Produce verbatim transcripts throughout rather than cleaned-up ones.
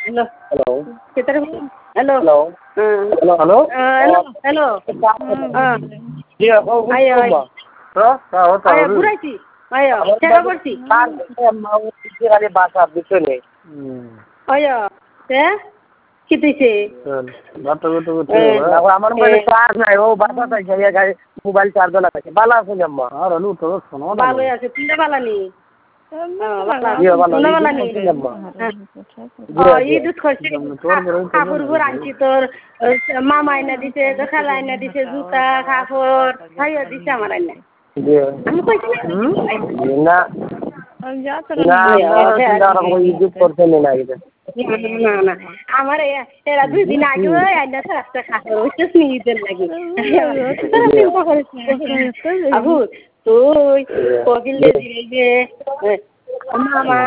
Hello. Hello. Kita hello. Hello. Uh, Hello. Hello. uh, hello. Hello. Uh, Iya, kau ayo, ayo. Hah? Tahu tahu. Ayo, Buraiti. Ayo, cakap bersih. Kan saya mau bicara bahasa betul nih. Ayo, ya? Kita sih. Betul betul betul. Aku আমার মোবাইলে charge নাই ও বাসা তাই গিয়ে গাড়ি mobile charge লাগাইছে ভালো আছেন আম্মা আর আলু তো শোনো না ভালো আছে তুমি ভালো নি ইয়া ভালো তুমি ভালো নি আম্মা ও এই দুধ খাচ্ছি কাপড় গুলো আনছি তোর মামা আইনা দিছে খালা আইনা দিছে জুতা কাপড় ভাইয়া দিছে আমার আইনা আমি কইছি না না না ইউজ করতে না এটা না না আমার এরা দুই দিন আগে আইনা তো রাস্তা কাপড় হচ্ছে নিজের লাগি আবু তুই কোকিলে দিলে যে মামা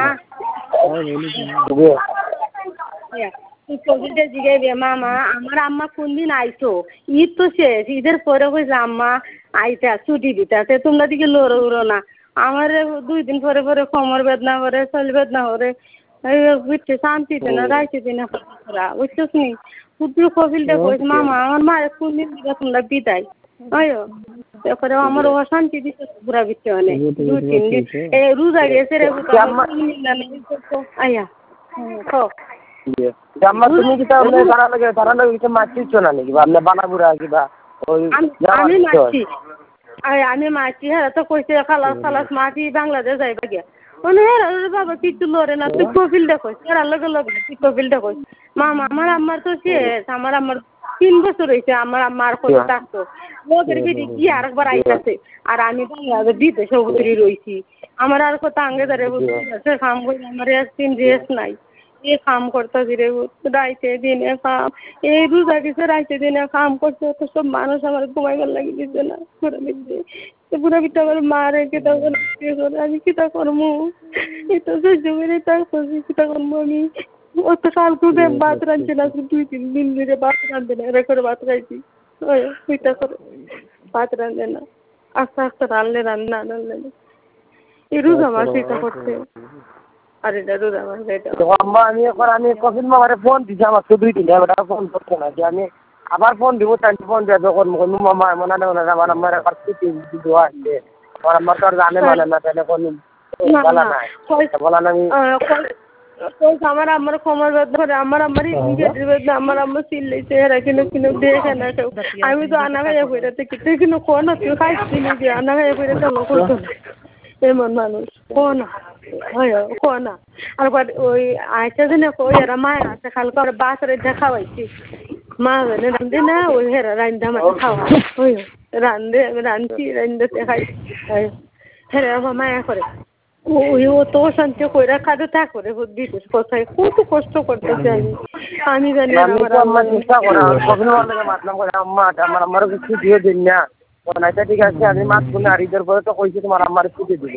তুই কোকিলে জিগাইবে মামা আমার আম্মা কোনদিন আইছো ঈদ তো শেষ ঈদের পরে কইছে আম্মা আইতা ছুটি দিতে তোমরা দিকে লড়ো উড়ো না আমার দুই দিন পরে পরে কোমর বেদনা করে শরীর বেদনা করে বুঝছে শান্তিতে না রাইতে না বুঝছিস নি শুধু কপিলটা কইছে মামা আমার মা কোনদিন দিকে তোমরা বিদায় আয়ো তারপরে আমার অশান্তি দিচ্ছে পুরা বিচ্ছে অনেক দু তিন দিন এই রোজা গেছে রে আয়া খো জাম্মা তুমি কি তাহলে তারা লাগে তারা লাগে কিছু মাছিছ না নাকি বা বানাবুরা কিবা ওই আমি মাছি আমি মাছি হ্যাঁ তো কইছে খালাস খালাস মাছি বাংলাদেশ যাইবা গিয়া মানে হ্যাঁ বাবা কিছু লড়ে না তুই কপিলটা কইস এরা লগে লগে তুই কপিলটা কইস মামা আমার আম্মার তো শেষ আমার আম্মার তিন বছর হয়েছে আমার আম্মার কথা থাকতো ওদের বিধি কি আরেকবার আইতাছে আর আমি বাংলাদেশ বিদেশে উতরি রইছি আমার আর কথা আঙ্গে ধরে বুঝতে কাম করি আমার একদিন রেস্ট নাই এ কাম করতেছি রে রাইতে দিনে কাম এই রোজা গেছে রাইতে দিনে কাম করছে তো সব মানুষ আমার ঘুমাইবার লাগি দিচ্ছে না পুরা দিচ্ছে পুরা বিটা আমার মারে কেটা করে আমি কিতা করবো এটা সহ্য করে তার কিতা করবো আমি ও তো কালকে ভাত রাঁধছে না দুই তিন দিন ধরে ভাত রাঁধবে না এরা করে ভাত খাইছি ওইটা করে ভাত রাঁধে না আস্তে আস্তে রাঁধলে রান্না রাঁধলে না এই রোজা মাস এটা করছে আর এটা রোজা মাস এটা আম্মা আমি এখন আমি কফিল মামারে ফোন দিছি আমার তো দুই তিনটা বেটা ফোন করছে না যে আমি আবার ফোন দিব তাই ফোন দিয়ে যখন মামা মনে না আমার আমার একবার ছুটি দিব আসছে আমার আমার তো আর জানে মানে না তাহলে কোন বলা নাই বলা না আমি আমার আমার কোমর বেদনা করে আমার আমার ইঞ্জেক্টর বেদনা আমার আমার সিলাইছে এরা কিন্তু কিন্তু দেখে না কেউ আমি তো আনা খাইয়া পড়াতে কিন্তু কিন্তু কোন তুই খাইছি নিজে আনা খাইয়া পড়াতে লোক করতো এমন মানুষ কোন হয় কোন আর ওই আইসা দিনে ওই এরা মায়ের আছে কালকে ওরা বাসরে দেখা হয়েছি মা রান্ধে না ওই হেরা রান্ধা মাছ খাওয়া ওই রান্ধে রান্ধছি রান্ধতে খাই হেরা আমার মায়া করে ওই ও তো শান্তি কইরা খাদে তা করে দিতেছ কোথায় কত কষ্ট করতেছি আমি আমি জানি আমার আম্মা চিন্তা করে কখন লাগে মাতলাম করে আম্মা আমার আমারও কিছু দিয়ে দিন না কোন আচ্ছা ঠিক আছে আমি মাছ গুনে আর ঈদের পরে তো কইছি তোমার আম্মার ছুটি দিব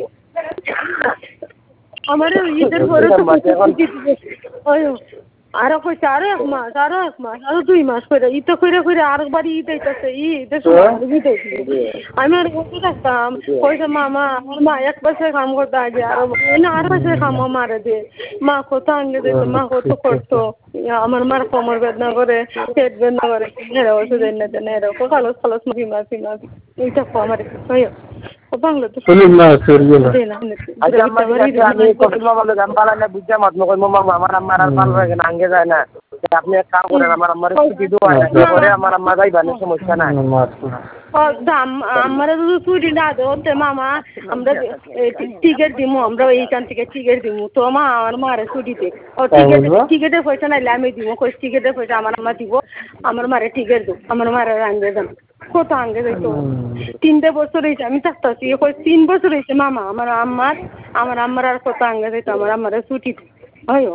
আমার ঈদের পরে তো ছুটি দিব ওই আরো কইছে আরো এক মাস আরো এক মাস আরো দুই মাস করে ঈদ করে করে আরেকবার ঈদ আইতাছে ঈদের সময় ঈদ আইতাছে আমি আর বলতে থাকতাম কইছে মামা আমার মা এক বছর কাম করতে আগে আর না আর বছর কাম মারে দে মা কত আঙ্গে দিত মা কত করতো আমার মার কোমর বেদনা করে পেট বেদনা করে এরা ওষুধ এনে দেন এরা খালাস খালাস মাফি মাফি মাফি এইটা আমার কইও ও বাংলা তো শুনুন না সরিয়ে না আচ্ছা আমি কফিল মামা বলে গামপালা না বুঝা মত কই মামা আমার আম্মার আর ভালো লাগে না আঙ্গে যায় না আপনি এক কাম করেন আমার আম্মার ছুটি দেওয়া পরে আমার আম্মা যাইবা না সমস্যা নাই ও দাম আমরা তো ছুটি না দেওতে মামা আমরা টিকিট দিমু আমরা এইখান থেকে টিকিট দিমু তো মা আমার মারে ছুটি দে ও টিকিট টিকিটের পয়সা নাইলে আমি দিব কই টিকিটের পয়সা আমার আম্মা দিব আমার মারে টিকিট দাও আমার মারে আঙ্গে যান কত আঙ্গে যাইতো তিনটে বছর হয়েছে আমি থাকতেছি কই তিন বছর হয়েছে মামা আমার আম্মার আমার আম্মার আর কত আঙ্গে যাইতো আমার আম্মারে ছুটি হয়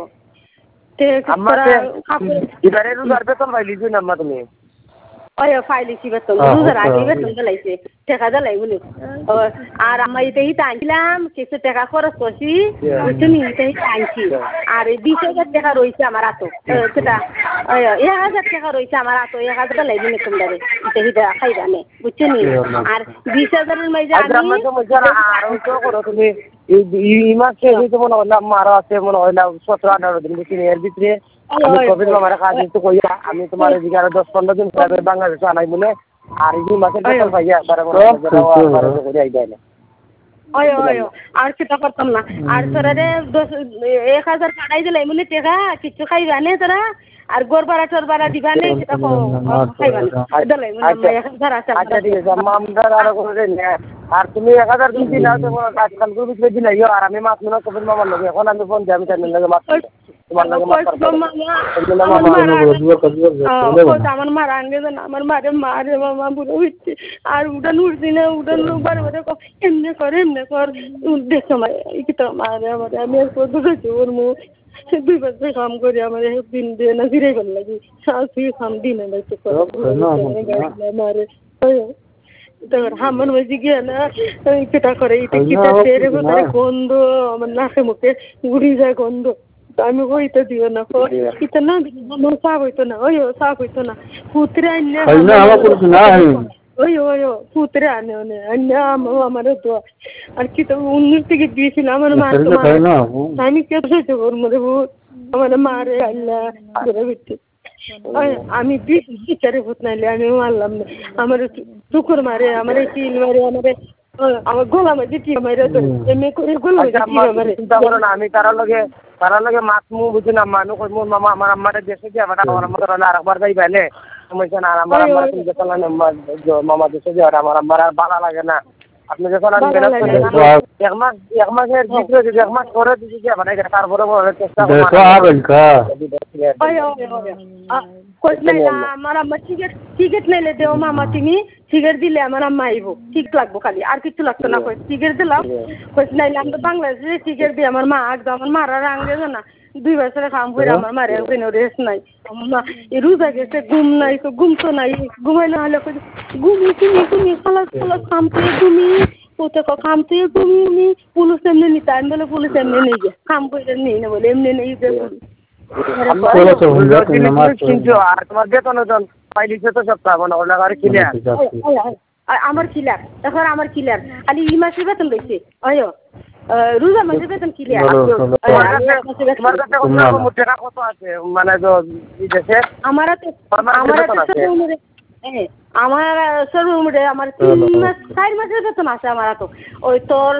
এবারে রোজার বেতন পাইলি তুই নাম্মা তুমি ওই ফাইলিছি বেতন রোজার আগে বেতন দিলাইছে টাকা দিলাই বলে আর আমার এটা ইটা আনছিলাম কিছু টাকা খরচ করছি বুঝছেন ইটা ইটা আনছি আর বিশ হাজার টাকা রয়েছে আমার হাতে সেটা এক হাজার টাকা রয়েছে আমার হাতে এক হাজার দিলাই বলে তোমরা ইটা ইটা খাইবা নে বুঝছেন আর বিশ হাজারের মাঝে আমি তুমি এই মাস শেষ হইতে মনে হইলাম আরো আছে মনে হইলাম সতেরো আঠারো দিন বেশি এর ভিতরে আমি কবির মামারে কাজ একটু কইয়া আমি তোমার এদিকে আরো দশ পনেরো দিন পরে বাংলাদেশে আনাই বলে আর এই মাসের বেতন পাইয়া একবারে করে আইডাই না অয় অয় আর কিতা করতাম না আর তোরা দশ এক হাজার পাঠাই দিলে এমনি টেকা কিছু খাইবা নে তোরা আর গোর বাড়া টোর বাড়া দিবা নে কিতা খাইবা দিলে এক হাজার আছে আচ্ছা ঠিক আছে আমদার আরো করে নে আর তুমি এক হাজার দিন দিলা তো আজকাল করে দিলে দিলাইও আর আমি মাছ মনে কবির মামার লগে এখন আমি ফোন দিই আমি তার লগে মাছ তোমার লগে মাছ আমার মার আনবে না আমার মারে মারে মামা বুড়ো হচ্ছে আর উড়ান উঠছি না উড়ান বারে বারে এমনি কর এমনি কর দেখো আমার কিতা মারে আমার আমি ধরেছি ওর মুখ দুই বছর কাম করি আমার দিন দিয়ে না ফিরে গেল লাগি শাশি খাম দিনে না তো মারে তোর হামন হয়েছে গিয়ে না কেটা করে এটা কিটা তেরে ভেতরে গন্ধ আমার নাকে মুখে উড়ি যায় গন্ধ আমি ওইটা দিও না কিটা না আমার সাফ হইতো না ওই সাফ হইতো না পুত্রে আন্যা ওই ওই পুত্রে আনে অনে আন্যা আমার তো আর কিটা উন্নত থেকে দিয়েছিলাম আমার মা আমি কেটে ওর মধ্যে আমার মারে আল্লাহ করে বিচ্ছে আমি বিচারে ভূত নাইলে আমি মারলাম না আমার শুকুর মারে আমার চিল মারে আমার আমার গোলা মাঝে টিপ মারে এমনি করে গোলা মাঝে চিন্তা করো না আমি তার লগে তার লগে মাছ মু বুঝি না মানুষ মোর মামা আমার আম্মারে দেশে গিয়ে আমার আমার আম্মা আর আরেকবার যাই বেলে সমস্যা না আর আমার আম্মার চিন্তা করলাম মামা দেশে গিয়ে আমার আম্মার আর ভালো লাগে না আপনি যখন এক মাস এক মাসের ভিতরে যদি এক মাস পরে যদি গিয়ে মানে তারপরে চেষ্টা আমার আম্মা টিকিট টিকিট নাইলে দেও মামা তুমি টিকিট দিলে আমার আম্মা আইব ঠিক লাগবো খালি আর কিছু লাগতো না কই টিকিট দিলাম কই নাইলে আমি তো বাংলাদেশে টিকিট দিয়ে আমার মা একদম আমার মারার আঙ্গে না দুই বছরে কাম করে আমার মারে কোনো রেস্ট নাই আমার মা রোজা গেছে ঘুম নাই তো ঘুম তো নাই ঘুমাই না হলে ঘুমি তুমি তুমি খালাস খালাস কাম করে ঘুমি কোথাও কাম থেকে ঘুমি পুলিশ এমনি নিতে আমি বলে পুলিশ এমনি নেই গে কাম করে নেই না বলে এমনি নেই কিন্তু আর তোমার বেতন পাইলিছে তো সপ্তাহ মানে ওলা আর ক্লিয়ার আমার ক্লিয়ার এখন আমার ক্লিয়ার খালি ই মাসের বেতন দিয়েছে অয় রোজা মাসের বেতন ক্লিয়ার কত আছে মানে আমার আমার সর্বমোটে আমার তিন মাস চার মাসের বেতন আছে আমার তো ওই তোর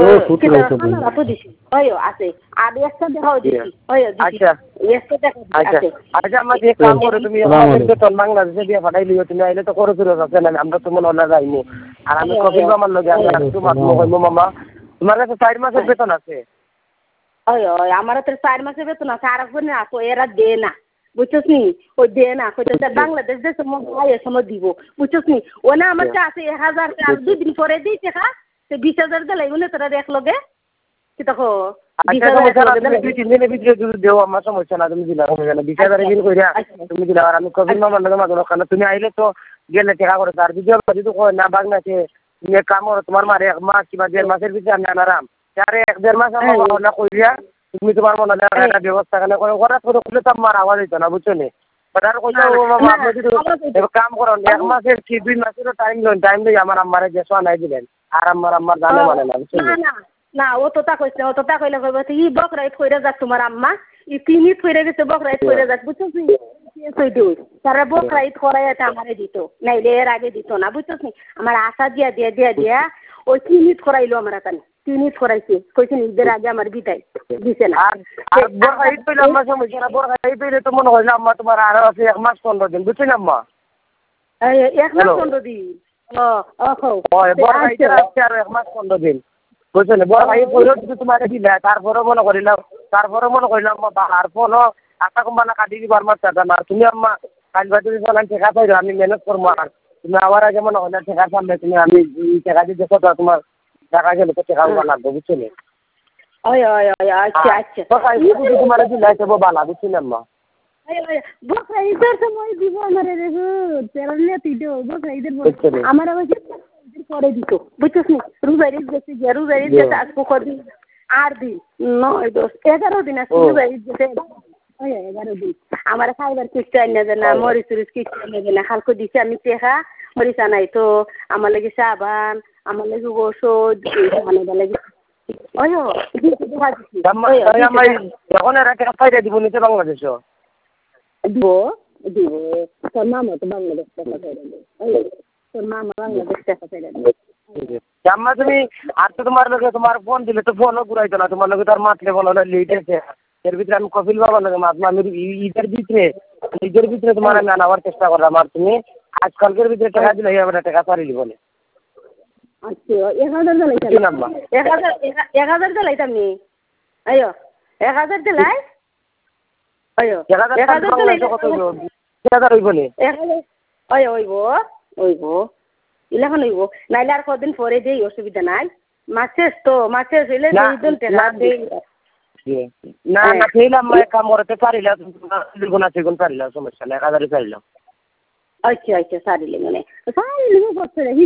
দিছি ওই আছে আর একটা দেখাও দিছি ওই আচ্ছা একটা দেখা আছে আচ্ছা আমার যে কাম করে তুমি বেতন বাংলাদেশে দিয়ে পাঠাই লিও তুমি আইলে তো করে ফিরে যাচ্ছে না আমরা তো মনে না যাইমু আর আমি কবির মামার লগে আমি তোমার কইমু মামা তোমার কাছে চার মাসের বেতন আছে ওই ওই আমার তো চার মাসের বেতন আছে আর একবার না তো এরা দে না বুঝছস নি ওই দে না কইতে বাংলাদেশ দেশে সময় সময় দিব বুঝছস নি ও না আমার কাছে এক হাজার আর দুই দিন পরে দিই টাকা সে বিশ হাজার দিলাই বলে তোরা এক লগে কি দেখো দুই তিন দিনের ভিতরে যদি দেও আমার সমস্যা না তুমি দিলা বিশ হাজার বিল কইরা তুমি দিলা আর আমি কবির মামার লগে মাঝে ওখানে তুমি আইলে তো গেলে টাকা করে আর যদি যদি কয় না বাংলাদেশে তুমি এক কাম করো তোমার মারে এক মাস কিংবা দেড় মাসের ভিতরে আমি আনারাম আরে এক দেড় মাস আমার না কইরা তুমি তোমার মনে হয় একটা ব্যবস্থা কেন করে হঠাৎ করে খুলে তো আমার আওয়াজ হইতো না বুঝছো নি আর কাম করেন এক মাসের কি দুই মাসেরও টাইম লোন টাইম দিয়ে আমার আম্মারে যে নাই দিলেন আর আমার আম্মার জানে মানে না বুঝছো না ও তো তা কইছে ও তো তা কইলে কইবে ই বকরাইত কইরা যাক তোমার আম্মা ই তিনি কইরা গেছে বকরাইত কইরা যাক বুঝছো নি কই দিও তারা বকরাইত করাই এটা আমারে দিত নাইলে এর আগে দিত না বুঝছো নি আমার আশা দিয়া দিয়া দিয়া দিয়া ওই তিনি করাইলো আমার কানে তিনি করাইছে কইছে নিজের আগে আমার বিদায় দিছে না আর বকরাইত কইলে আমার সমস্যা না বকরাইত কইলে তো মনে হয় না আম্মা তোমার আর আছে এক মাস পনেরো দিন বুঝছো না আম্মা এই এক মাস পনেরো দিন ও ওহো ওই বকরাইত আছে আর এক মাস পনেরো দিন বুঝছো না বকরাইত কইলো তো তোমার দিলা তারপরে মনে করিলাম তারপরে মনে করিলাম আর ফোন আটা কোম্পানি কাটি দিবার মাত্রা না তুমি আম্মা কাল বাজে চলান টাকা পাইরো আমি ম্যানেজ করবো আর তুমি আমার আগে মনে হয় না টাকা সামনে তুমি আমি টাকা দিয়ে দেখো তো তোমার টাকা গেলে তো টাকা লাগবে বুঝছো না ওই ওই ওই আচ্ছা আচ্ছা তোমার দিলাই তো বালা বুঝছো না আম্মা বকরাইতের সময় দিব আমারে দেখো তেরলে তিটো বকরাইতের আমার আবার পরে দিত বুঝছস নি রোজারিত গেছে রোজারিত গেছে আজকে কদিন আট দিন নয় দশ এগারো দিন আছে রোজারিত গেছে ওই এগারো দিন আমার খাইবার কিছু আনি না না মরিচ টরিচ কিছু আনি না হালকা দিছে আমি টেকা মরিচ আনাই তো আমার লাগে সাবান আমার লাগে ওষুধ আনাইবা লাগে ওই এখন এরা টাকা পাইরা দিব নিতে বাংলাদেশ দিব দিব তোর মামা তো বাংলাদেশ টাকা চাইলে তোর মামা বাংলাদেশ টাকা চাইলে আম্মা তুমি আর তো তোমার লোকে তোমার ফোন দিলে তো ফোনও ঘুরাইতো না তোমার লোকে তার মাতলে বলো না লেট আছে এর ভিতরে আমি কপিল বাবার লোকে মাতলাম আমি ঈদের ভিতরে ঈদের ভিতরে তোমার আমি আনাবার চেষ্টা করলাম আর তুমি আজকালকের ভিতরে টাকা দিলে এবার টাকা পারিলি বলে আচ্ছা এক হাজার দিলাইতাম এক হাজার এক হাজার দিলাইতাম নি আয়ো এক হাজার দিলাই আয়ো এক হাজার দিলাই কত হইব এক হাজার হইব নি এক হাজার আয়ো হইব হইব ইলাখন হইব নাইলে আর কদিন পরে দেই অসুবিধা নাই মাছের তো মাছের হইলে দুই দিন টাকা দেই না না খেলাম এক কাম করতে পারিলাম দুগুণ আছে গুণ পারিলাম সমস্যা নাই এক হাজারই পারিলাম আচ্ছা আচ্ছা সারিলে মানে সারিলে করতে